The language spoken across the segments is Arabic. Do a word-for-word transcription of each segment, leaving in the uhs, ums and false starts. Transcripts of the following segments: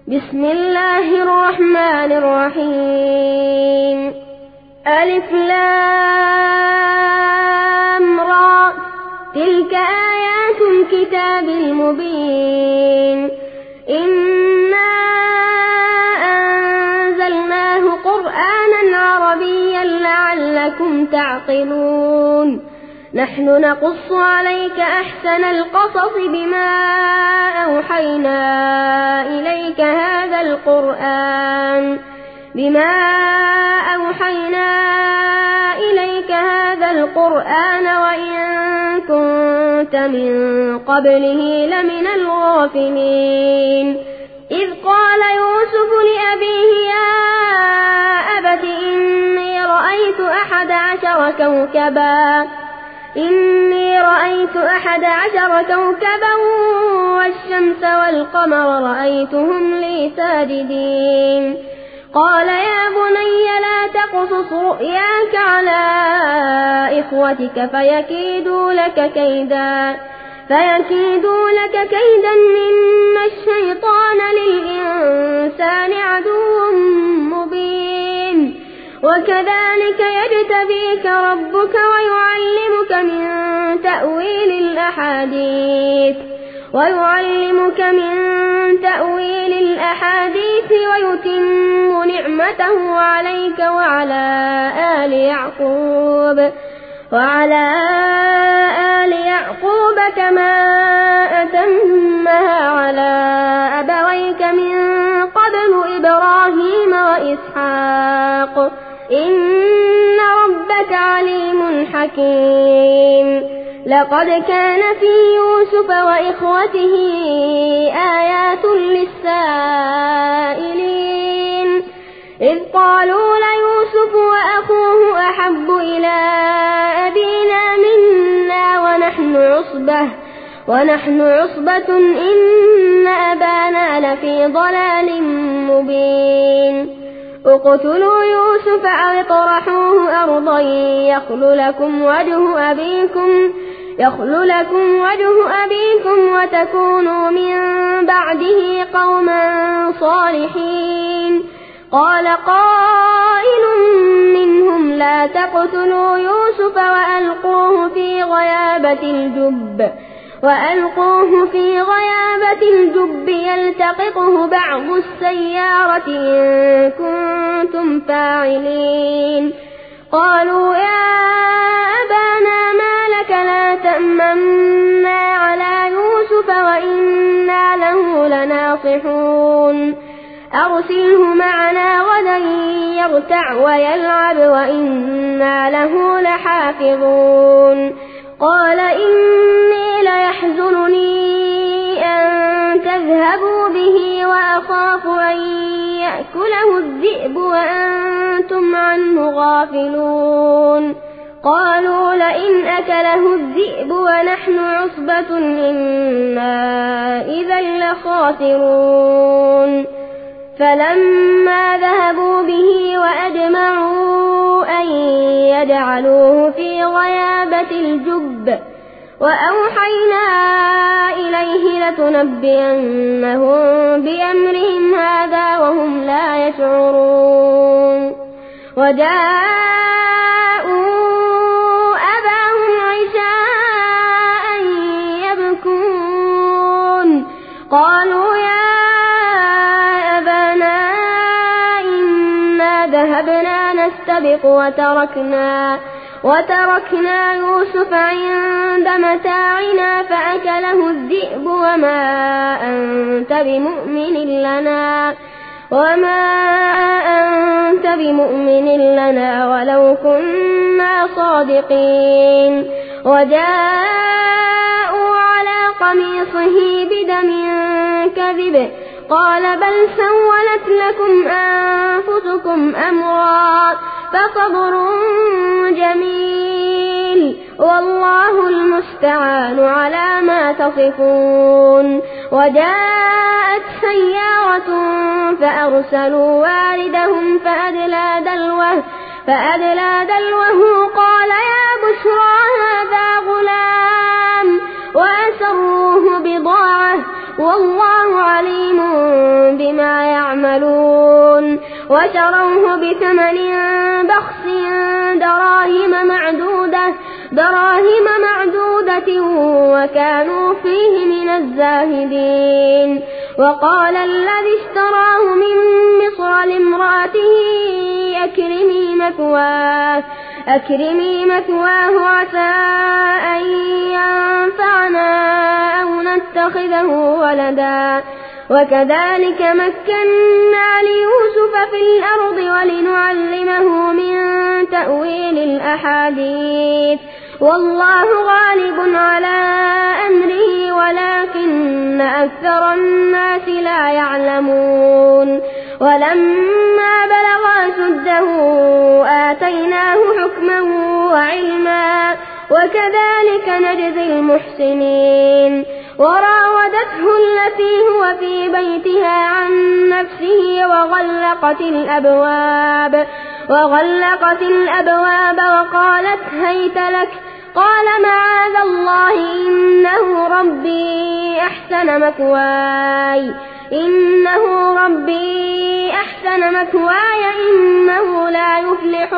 بسم الله الرحمن الرحيم. ألف لام را، تلك آيات الكتاب المبين. إنا أنزلناه قرآنا عربيا لعلكم تعقلون. نحن نقص عليك أحسن القصص بما أوحينا إليك هذا القرآن بما أوحينا إليك هذا القرآن وإن كنت من قبله لمن الغافلين. إذ قال يوسف لأبيه يا أبت إني رأيت أحد عشر كوكبا إني رأيت أحد عشر كوكبا والشمس والقمر رأيتهم لي ساجدين. قال يا بني لا تقصص رؤياك على إخوتك فيكيدوا لك كيدا فيكيدوا لك كيدا إن الشيطان للإنسان عدو مبين. وكذلك يجتبيك ربك ويعلمك من تأويل الأحاديث ويعلمك من تأويل الأحاديث ويتم نعمته عليك وعلى آل يعقوب وعلى آل يعقوب كما أتمها على أبويك من قبل إبراهيم وإسحاق إن ربك عليم حكيم. لقد كان في يوسف وإخوته آيات للسائلين إذ قالوا ليوسف وأخوه أحب إلى أبينا منا ونحن عصبة ونحن عصبة إن أبانا لفي ضلال مبين. اقتلوا يوسف أو اطرحوه أرضا يخل لكم وجه أبيكم يخل لكم وجه أبيكم وتكونوا من بعده قوما صالحين. قال قائل منهم لا تقتلوا يوسف وألقوه في غيابة الجب وألقوه في غيابة الجب يلتقطه بعض السيارة إن كنتم فاعلين. قالوا يا أبانا ما لك لا تأمنا على يوسف وإنا له لناصحون. أرسله معنا غدا يرتع ويلعب وإنا له لحافظون. قال إني ليحزنني أن تذهبوا به وأخاف أن يأكله الذئب وأنتم عنه غافلون. قالوا لئن أكله الذئب ونحن عصبة إنا إذا لخاسرون. فلما ذهبوا به وأجمعوا أن يجعلوه في غيابة الجب وأوحينا إليه لتنبئنهم بأمرهم هذا وهم لا يشعرون. وجاءوا أباهم عشاء يبكون. قالوا يا أبانا إنا ذهبنا نستبق وتركنا وتركنا يوسف عند متاعنا فأكله الذئب وما أنت بمؤمن لنا وما أنت بمؤمن لنا ولو كنا صادقين. وجاءوا على قميصه بدم كذب قال بل سولت لكم أنفسكم أمرا فصبر جميل والله المستعان على ما تصفون. وجاءت سيارة فأرسلوا واردهم فأدلى دلوه فأدلى دلوه قال يا بشرى هذا غلام وأسروه بضاعة والله عليم بما يعملون وشروه بثمن بخس دراهم معدودة دراهم معدودة وكانوا فيه من الزاهدين. وقال الذي اشتراه من مصر لامرأته أكرمي مثواه أكرمي مثواه عسى أن ينفعنا أو نتخذه ولدا وكذلك مكنا ليوسف في الأرض ولنعلمه من تأويل الأحاديث والله غالب على أمره ولكن أكثر الناس لا يعلمون. ولما بلغ أشده آتيناه حكما وعلما وكذلك نجزي المحسنين. وراودته التي هو في بيتها عن نفسه وغلقت الأبواب وغلقت الأبواب وقالت هيت لك قال معاذ الله إنه ربي أحسن مثواي إنه ربي أحسن مثواي إنه لا يفلح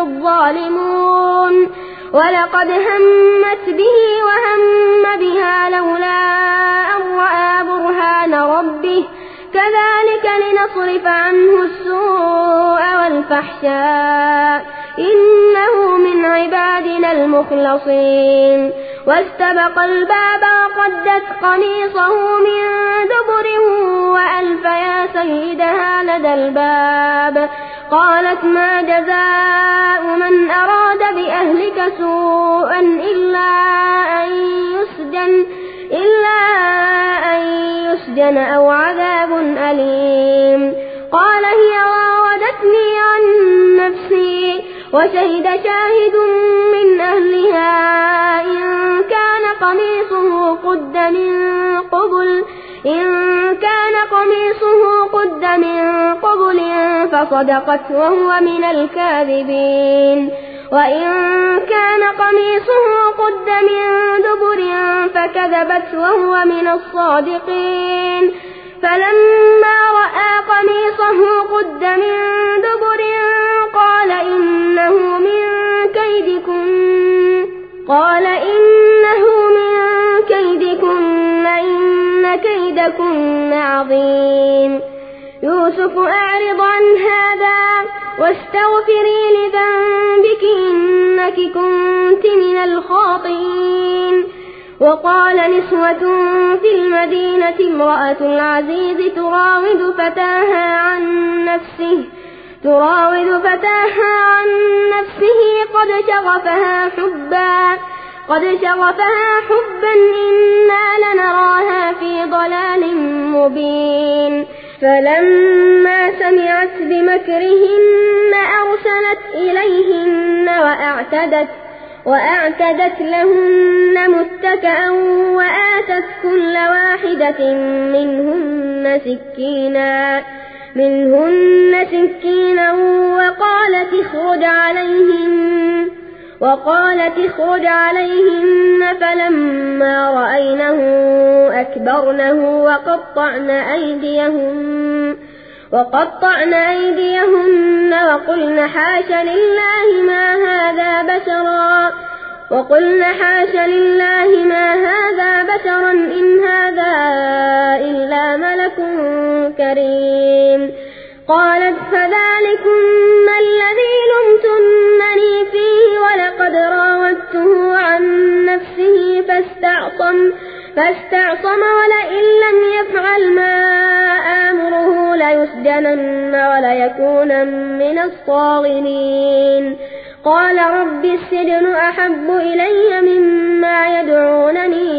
الظالمون. ولقد همت به وهم بها لولا أن رأى برهان ربه كذلك لنصرف عنه السوء والفحشاء إنه من عبادنا المخلصين. واستبق الباب وقدت قميصه من دبر وألف يا سيدها لدى الباب قالت ما جزاء من أراد بأهلك سوءا إلا أن يسجن إلا أن يسجن أو عذاب أليم. قال هي راودتني عن نفسي وشهد شاهد من أهلها إن كان قميصه قد من قبل إن كان قميصه قد من قبل فصدقت وهو من الكاذبين وإن كان قميصه قد من دبر فكذبت وهو من الصادقين. فلما رأى قميصه قد من دبر قال إنه من كيدكن قال إنه من كيدكن إن كيدكن عظيم. يوسف أعرض عن هذا واستغفري لذنبك إنك كنت من الخاطئين. وقال نسوة في المدينة امرأة العزيز تراود فتاها عن نفسه تراود فتاها عن نفسه قد شغفها حبا قد شغفها حبا إنا لنراها في ضلال مبين. فلما سمعت بمكرهن أرسلت إليهن وأعتدت وأعتدت لهن متكئا وآتت كل واحدة منهن سكينا منهن سكينا وقالت اخرج عليهن وقالت اخرج عليهن. فلما رأينه أكبرنه وقطعن أيديهن وقطعن أيديهن وقلن حاش لله ما هذا بشرا وقلن حاش لله ما هذا بشرا إن هذا إلا ملك كريم. قالت فذلكن الذي لمتنني فيه ولقد راودته عن نفسه فاستعصم فاستعصم ولئن لم يفعل ما آمره ليسجنن وليكونن من الصاغرين. قال رب السجن أحب إلي مما يدعونني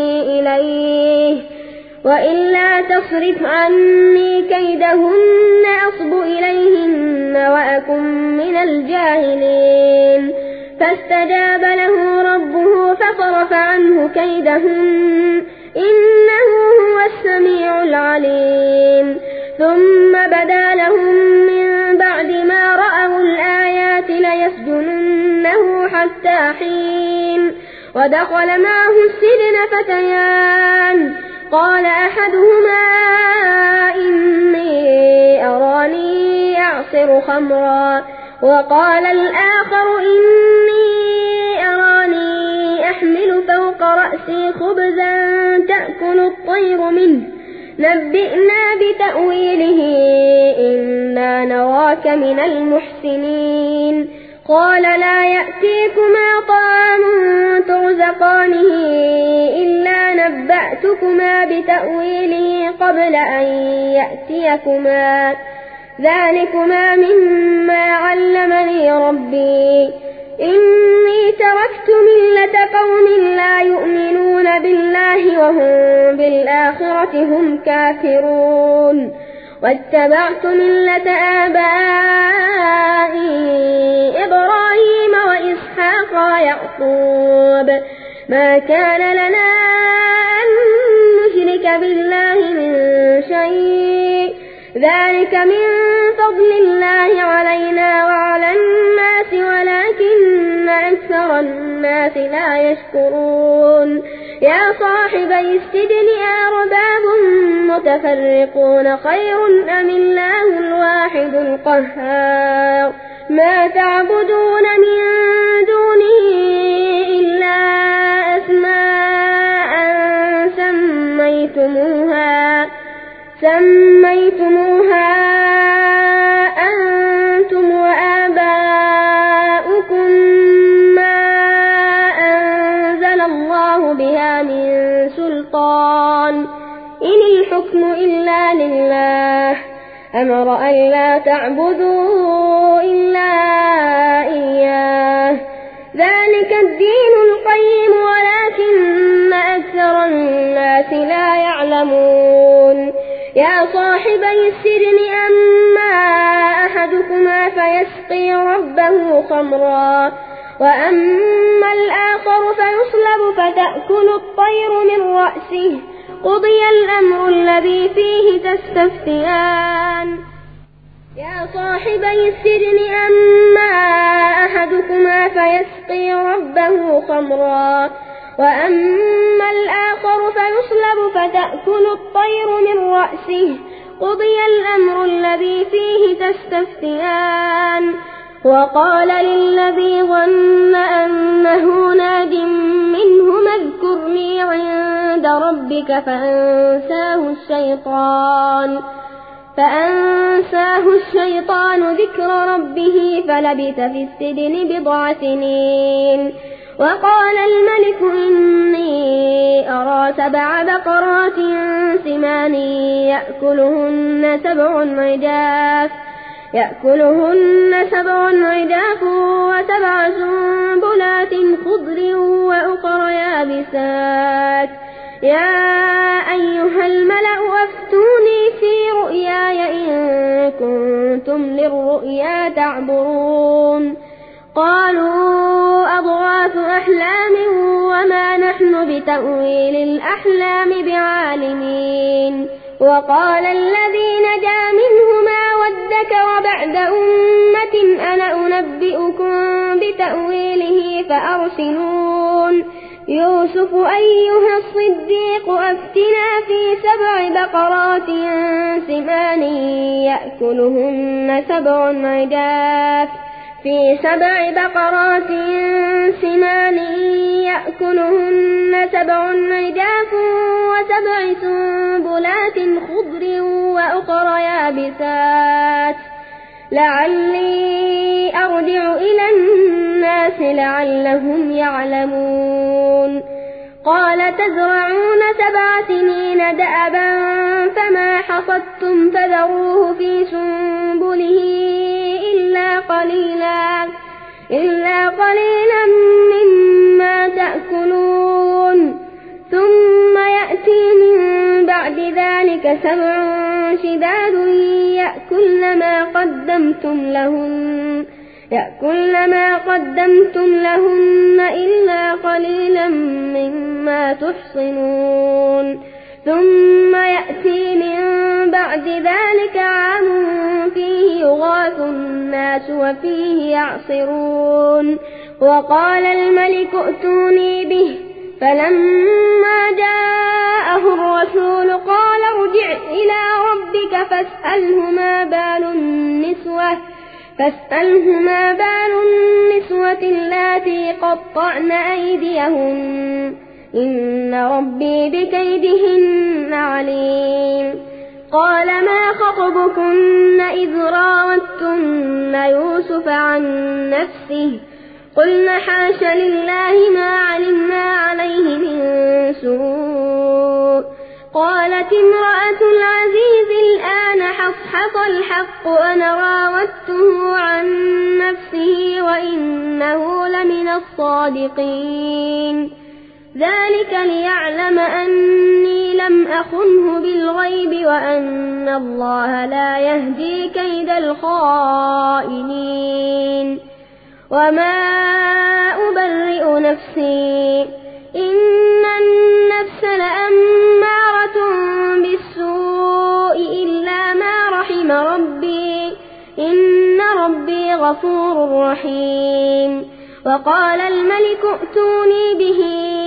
إليه وإلا تصرف عني كيدهن أصب إليهن وأكن من الجاهلين. فاستجاب له ربه فصرف عنه كيدهن إنه هو السميع العليم. ثم بدا لهم من بعد ما رأوا الآيات ليسجننه حتى حين. ودخل معه السجن فتيان قال أحدهما إني أراني يعصر خمرا. وقال الآخر إني أراني أحمل فوق رأسي خبزا تأكل الطير منه نبئنا بتأويله إنا نراك من المحسنين. قال لا يأتيكما طعام ترزقانه إلا نبأتكما بتأويله قبل أن يأتيكما ذلكما مما علمني ربي إني تركت ملة قوم لا يؤمنون بالله وهم بالآخرة هم كافرون واتبعت ملة آبائي إبراهيم وإسحاق ويعقوب ما كان لنا أن نشرك بالله من شيء ذلك من فضل الله علينا وعلى الناس ولكن أكثر الناس لا يشكرون. يا صاحبي السجن أرباب متفرقون خير أم الله الواحد القهار ما تعبدون من دونه إلا أسماء سميتموها سميتموها أنتم وآباؤكم ما أنزل الله بها من سلطان إن الحكم إلا لله أمر أن لا تعبدوا إلا إياه ذلك الدين القيم ولكن أكثر الناس لا يعلمون. يا صاحبي السجن أما أحدكما فيسقي ربه خمرا وأما الآخر فيصلب فتأكل الطير من رأسه قضي الأمر الذي فيه تستفتيان. يا صاحبي السجن أما أحدكما فيسقي ربه خمرا وأما الآخر فيصلب فتأكل الطير من رأسه قضي الأمر الذي فيه تستفتيان. وقال للذي ظن أنه ناج منه اذكرني عند ربك فأنساه الشيطان فأنساه الشيطان ذكر ربه فلبث في السجن بضع سنين. وقال الملك إني أرى سبع بقرات سمان يأكلهن سبع عجاف يأكلهن سبع عجاف وسبع سنبلات خضر وأخر يابسات يا أيها الملأ أفتوني في رؤياي إن كنتم للرؤيا تعبرون. قالوا أضغاث أحلام وما نحن بتأويل الأحلام بعالمين. وقال الذي نجا منهما وادكر بعد أمة أنا أنبئكم بتأويله فأرسلون. يوسف أيها الصديق أفتنا في سبع بقرات سمان يأكلهن سبع عجاف في سبع بقرات سمان يأكلهن سبع عجاف وسبع سنبلات خضر وأخر يابسات لعلي أرجع إلى الناس لعلهم يعلمون. قال تزرعون سبع سنين دأبا فما حصدتم فذروه في سنبله إلا قليلا إلا قليلا مما تأكلون ثم يأتي من بعد ذلك سبع شداد يأكلن ما قدمتم لهن يأكلن ما قدمتم لهن إلا قليلا مما تحصنون. ثم يأتي من بعد ذلك عام فيه يغاث الناس وفيه يعصرون. وقال الملك ائتوني به فلما جاءه الرسول قال قال ارجع إلى ربك فاسأله ما بال النسوة فاسأله ما بال النسوة اللاتي قطعن أيديهن إن ربي بكيدهن عليم قال ما خطبكن إذ راوتن يوسف عن نفسه قلنا حاش لله ما علمنا عليه من سوء قالت امرأة العزيز الآن حصحص الحق أنا راودته عن نفسه وإنه لمن الصادقين ذلك ليعلم أني لم أخنه بالغيب وأن الله لا يهدي كيد الخائنين وما أبرئ نفسي إن النفس لأمارة بالسوء إلا ما رحم ربي إن ربي غفور رحيم وقال الملك ائتوني به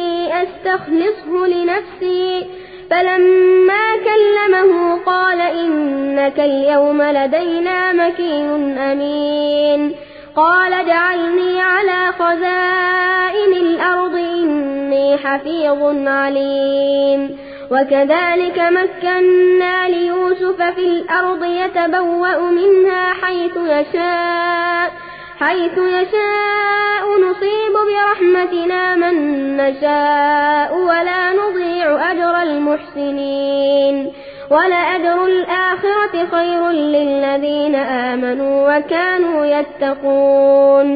أستخلصه لنفسي فلما كلمه قال إنك اليوم لدينا مكين أمين قال اجعلني على خزائن الأرض إني حفيظ عليم وكذلك مكنا ليوسف في الأرض يتبوأ منها حيث يشاء حيث يشاء نصيب برحمتنا من نشاء ولا نضيع أجر المحسنين ولأجر الآخرة خير للذين آمنوا وكانوا يتقون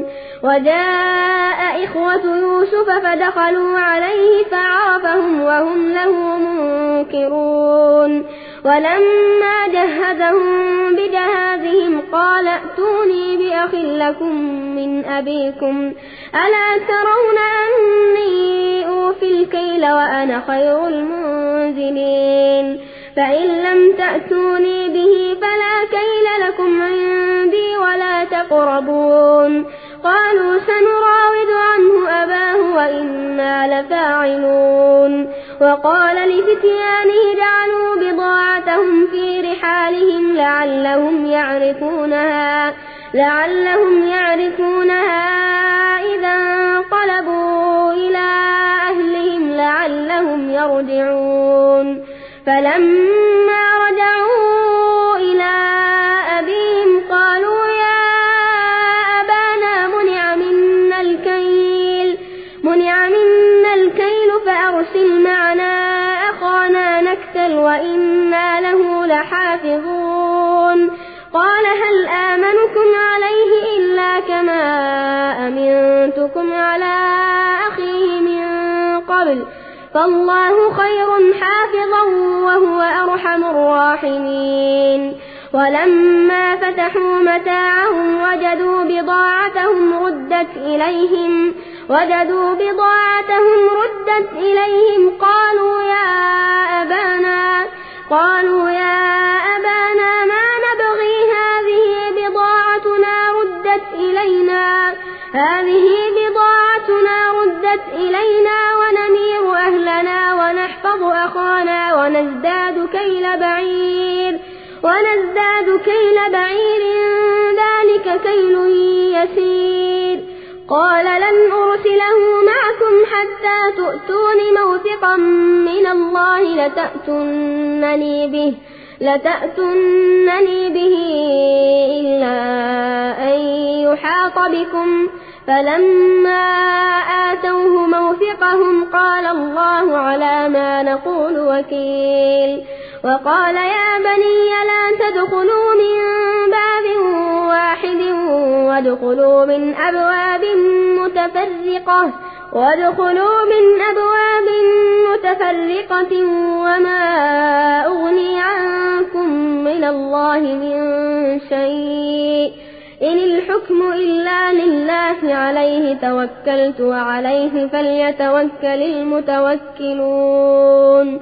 وجاء إخوة يوسف فدخلوا عليه فعرفهم وهم له منكرون ولما جهزهم بجهازهم قال ائتوني بأخ لكم من أبيكم ألا ترون أني أوفي الكيل وأنا خير المنزلين فإن لم تأتوني به فلا كيل لكم عندي ولا تقربون قالوا سنراود عنه أباه وإنا لفاعلون وقال لفتيانه جعلوا بضاعتهم في رحالهم لعلهم يعرفونها لعلهم يعرفونها إذا انقلبوا إلى أهلهم لعلهم يرجعون فلما رجعوا إلى أبيهم قالوا يا أبانا منع منا الكيل منع منا الكيل فأرسل معنا أخانا نكتل وإنا له لحافظون قال هل آمنكم عليه إلا كما أمنتكم على أخيه من قبل فالله خير حافظا وهو أرحم الراحمين ولما فتحوا متاعهم وجدوا بضاعتهم ردت إليهم وجدوا بضاعتهم ردت إليهم قالوا يا أبانا قالوا يا أبانا ما نبغي هذه بضاعتنا ردت إلينا هذه بضاعتنا ردت إلينا ونمير أهلنا ونحفظ أخانا ونزداد كيل بعير ونزداد كيل بعير ذلك كيل يسير قال لن أرسله معكم حتى تؤتون موثقا من الله لتأتونني به لتأتونني به إلا أن يحاط بكم فلما آتوه موثقهم قال الله على ما نقول وكيل وقال يا بني لا تدخلوا من باب واحد وادخلوا من أبواب متفرقة وادخلوا من أبواب متفرقة وما أغني عنكم من الله من شيء إن الحكم إلا لله عليه توكلت وعليه فليتوكل المتوكلون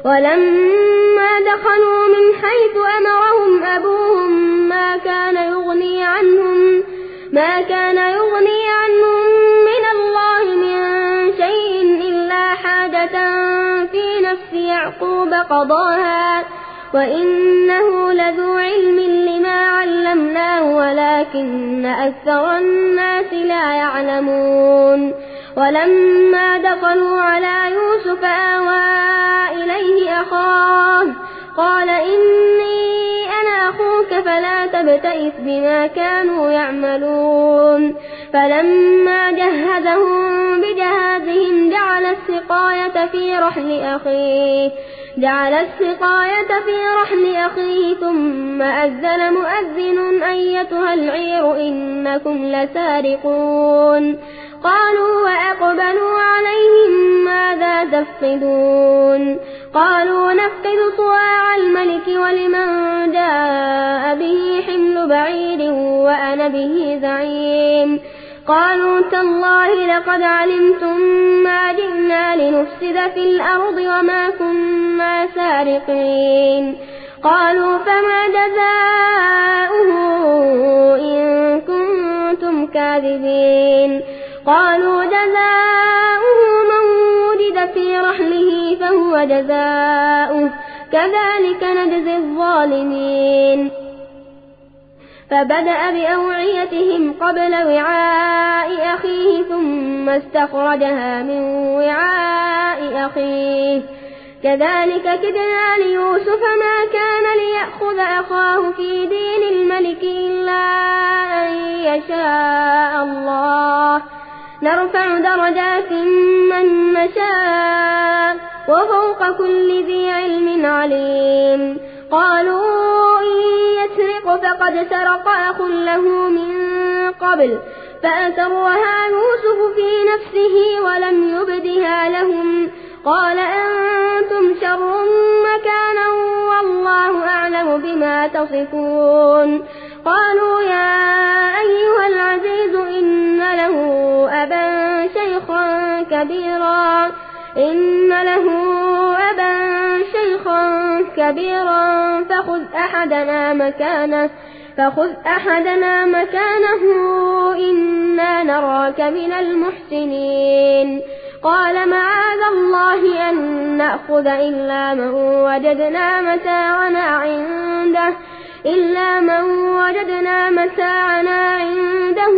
ولما دخلوا من حيث أمرهم أبوهم ما كان يغني عنهم ما كان يغني عنهم من الله من شيء إلا حاجة في نفس يعقوب فقضاها وإنه لذو علم لما علمناه ولكن أكثر الناس لا يعلمون ولما دخلوا على يوسف آوى إليه أخاه قال إني أنا أخوك فلا تبتئس بما كانوا يعملون فلما جهزهم بجهازهم جعل السقاية في رحل أخيه جعل السقاية في رحل أخيه ثم أذن مؤذن أيتها العير إنكم لسارقون قالوا وأقبلوا عليهم ماذا تفقدون قالوا نفقد صواع الملك ولمن جاء به حمل بعير وأنا به زعيم قالوا تالله لقد علمتم ما جئنا لنفسد في الأرض وما كنا سارقين قالوا فما جزاؤه إن كنتم كاذبين قالوا جزاؤه من وجد في رحله فهو جزاؤه كذلك نجزي الظالمين فبدأ بأوعيتهم قبل وعاء أخيه ثم استخرجها من وعاء أخيه كذلك كدنا ليوسف ما كان ليأخذ أخاه في دين الملك إلا أن يشاء الله نرفع درجات من نشاء وفوق كل ذي علم عليم قالوا إن يسرق فقد سرق أخ له من قبل فأسرها يوسف في نفسه ولم يبدها لهم قال أنتم شر مكانا والله أعلم بما تصفون قالوا يا أيها العزيز إن له أبا شيخا كبيرا إن له أبا شيخا كبيرا فخذ أحدنا مكانه فخذ أحدنا مكانه إنا نراك من المحسنين قال معاذ الله أن نأخذ إلا من وجدنا متاعنا عنده إلا من وجدنا متاعنا عنده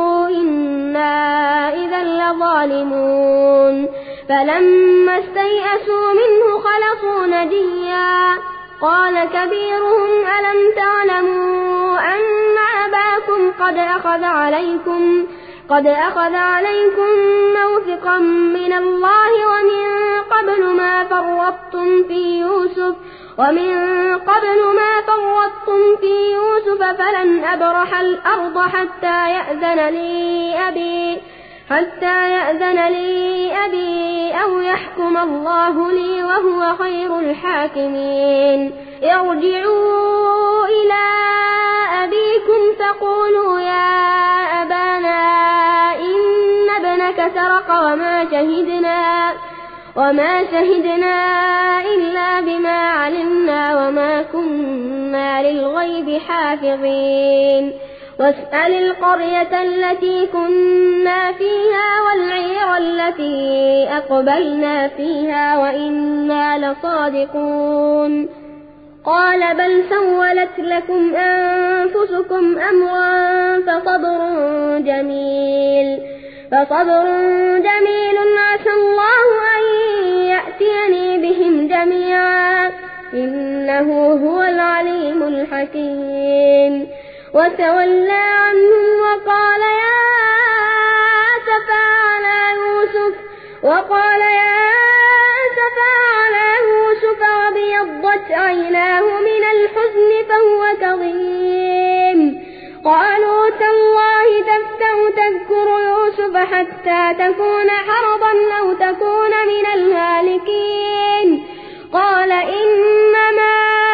إنا إذا لظالمون فلما استيئسوا منه خلصوا نجيا قال كبيرهم ألم تعلموا أن أباكم قد أخذ عليكم قد أخذ عليكم موثقا من الله ومن قبل ما فرطتم في يوسف ومن قبل ما فرطتم في يوسف فلن أبرح الأرض حتى يأذن لي أبي حتى يأذن لي أبي أو يحكم الله لي وهو خير الحاكمين ارجعوا إلى أبيكم فقولوا يا أبانا إن ابنك سرق وما شهدنا وما شهدنا إلا بما علمنا وما كنا للغيب حافظين واسأل القرية التي كنا فيها والعير التي أقبلنا فيها وإنا لصادقون قال بل سولت لكم أنفسكم أمرا فصبر جميل فصبر جميل عسى الله أن يأتيني بهم جميعا إنه هو العليم الحكيم وتولى عنهم وقال يا أسفا على يوسف وقال يا أسفا على يوسف وابيضت عيناه من الحزن فهو كظيم قالوا تالله تفتأ تذكر يوسف حتى تكون حرضا أو تكون من الهالكين قال إنما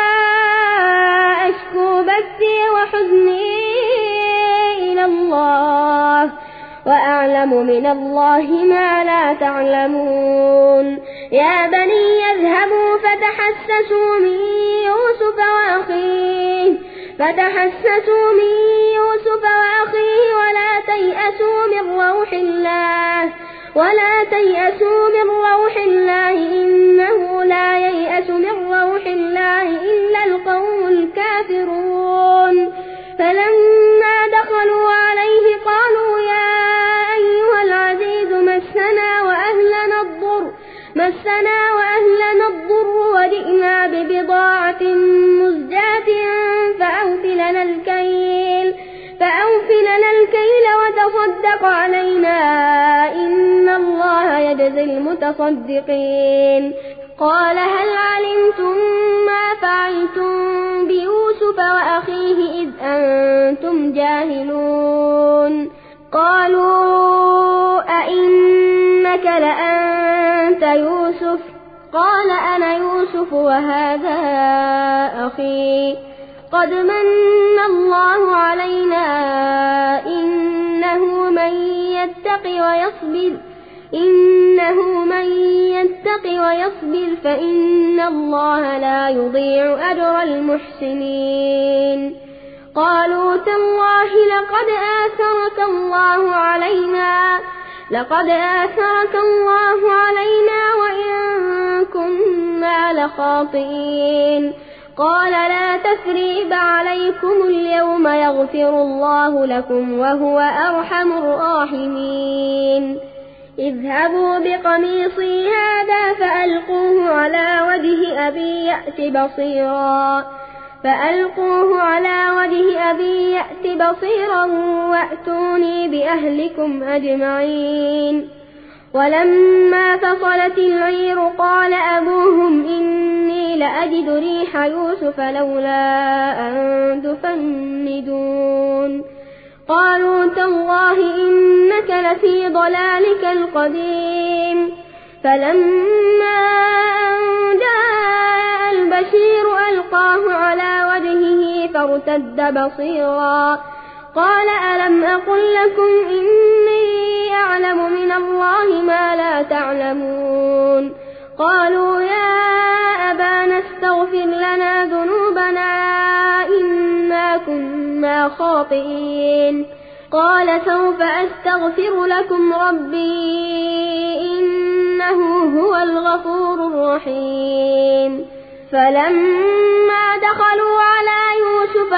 أشكو بثي وحزني إلى الله وأعلم من الله ما لا تعلمون يا بني اذهبوا فتحسسوا من يوسف وأخيه فتحسسوا من يوسف وأخيه ولا تيأسوا من روح الله ولا تيأسوا من روح الله إنه لا ييأس من روح الله إلا القوم الكافرون فلما دخلوا عليه قالوا يا أيها العزيز مسنا وأهلنا الضر مسنا وأهلنا الضر وجئنا ببضاعة مزجاة فأوف لنا الكيل فأوف لنا الكيل وتصدق علينا إن الله يجزي المتصدقين قال هل علمتم ما فعلتم بيوسف وأخيه إذ أنتم جاهلون قالوا أئنك لأنت يوسف قال أنا يوسف وهذا أخي قد من الله علينا إنه من يتق ويصبر إنه من يتق ويصبر فإن الله لا يضيع أجر المحسنين قالوا تالله لقد آثرك الله علينا لقد آثرك الله علينا وإن كنا لخاطئين قال لا تثريب عليكم اليوم يغفر الله لكم وهو أرحم الراحمين اذهبوا بقميصي هذا فألقوه على وجه أبي يأت بصيرا فألقوه على وجه أبي يأت بصيرا وأتوني بأهلكم أجمعين ولما فصلت العير قال أبوهم إني لأجد ريح يوسف لولا أن تفندون قالوا تالله إنك لفي ضلالك القديم فلما أن جاء البشير ألقاه على وجهه فارتد بصيرا قال ألم أقل لكم إني أعلم من الله ما لا تعلمون قالوا يا أبانا استغفر لنا ذنوبنا إنا كنا خاطئين قال سوف أستغفر لكم ربي إنه هو الغفور الرحيم فلما دخلوا على يوسف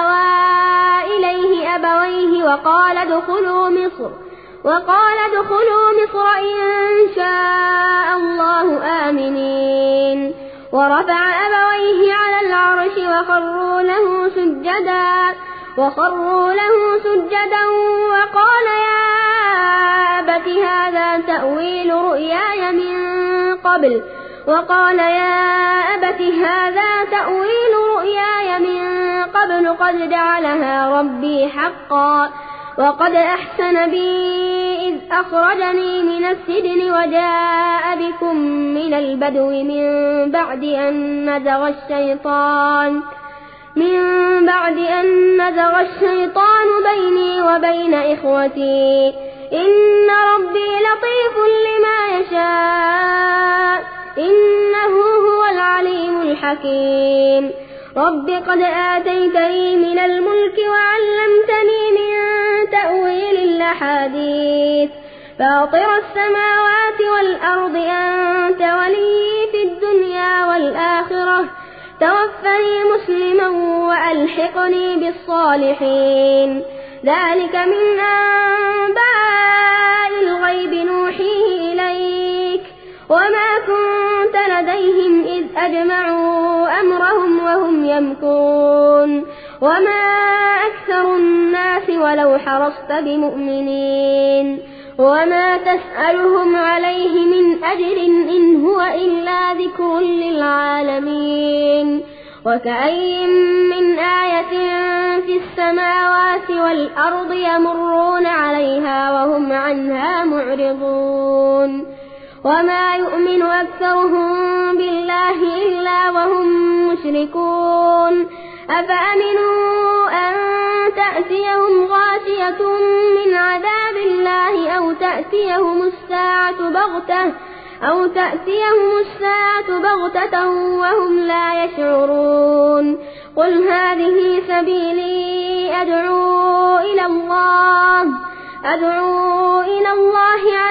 آوى إليه أبويه وقال ادخلوا مصر وقال ادخلوا مصر إن شاء الله آمنين ورفع أبويه على العرش وخروا له سجدا وخروا له سجدا وقال يا أبت هذا تأويل رؤياي من قبل وقال يا أبت هذا تأويل رؤياي من قبل قد جعلها ربي حقا وقد أحسن بي إذ أخرجني من السجن وجاء بكم من البدو من بعد أن نزغ الشيطان من بعد أن نزغ الشيطان بيني وبين إخوتي إن ربي لطيف لما يشاء إنه هو العليم الحكيم رب قد آتيتني من الملك وعلمتني من تأويل الأحاديث فاطر السماوات والأرض أنت ولي في الدنيا والآخرة توفني مسلما وألحقني بالصالحين ذلك من أنباء الغيب نوحيه إليك وما كنت لديهم إذ أجمعوا أمرهم وهم يمكرون وما أكثر الناس ولو حرصت بمؤمنين وما تسألهم عليه من أجر إن هو إلا ذكر للعالمين وكأي من آية في السماوات والأرض يمرون عليها وهم عنها معرضون وما يؤمن أكثرهم بالله إلا وهم مشركون أفأمنوا أن تأتيهم غاشية من عذاب الله أو تأتيهم الساعة بغتة أو تأتيهم الساعة بغتة وهم لا يشعرون قل هذه سبيلي أدعو إلى الله أدعو إلى الله على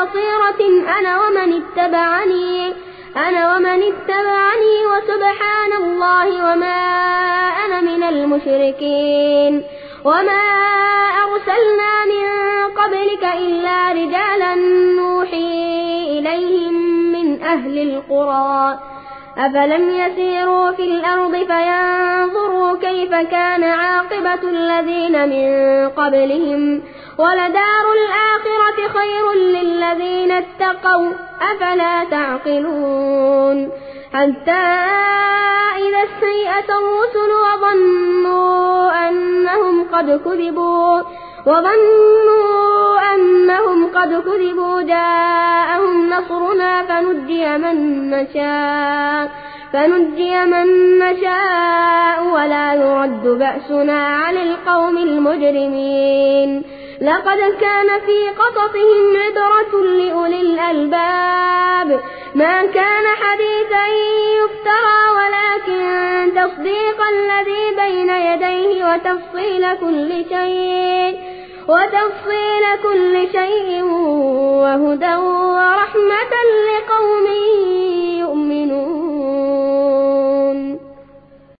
بصيرة أنا ومن اتبعني أنا ومن اتبعني وسبحان الله وما أنا من المشركين. وما أرسلنا من قبلك إلا رجالا نوحي إليهم من أهل القرى أفلم يسيروا في الأرض فينظروا كيف كان عاقبة الذين من قبلهم ولدار الآخرة خير للذين اتقوا أفلا تعقلون. حتى إذا استيأس الرسل وظنوا أنهم قد كذبوا وظنوا أنهم قد كذبوا جاءهم نصرنا فنجي من نشاء فنجي من نشاء ولا يرد بأسنا عن القوم المجرمين. لقد كان في قصصهم عبرة لأولي الألباب ما كان حديثا يفترى ولكن تصديق الذي بين يديه وتفصيل كل شيء وتفصيل كل شيء وهدى ورحمة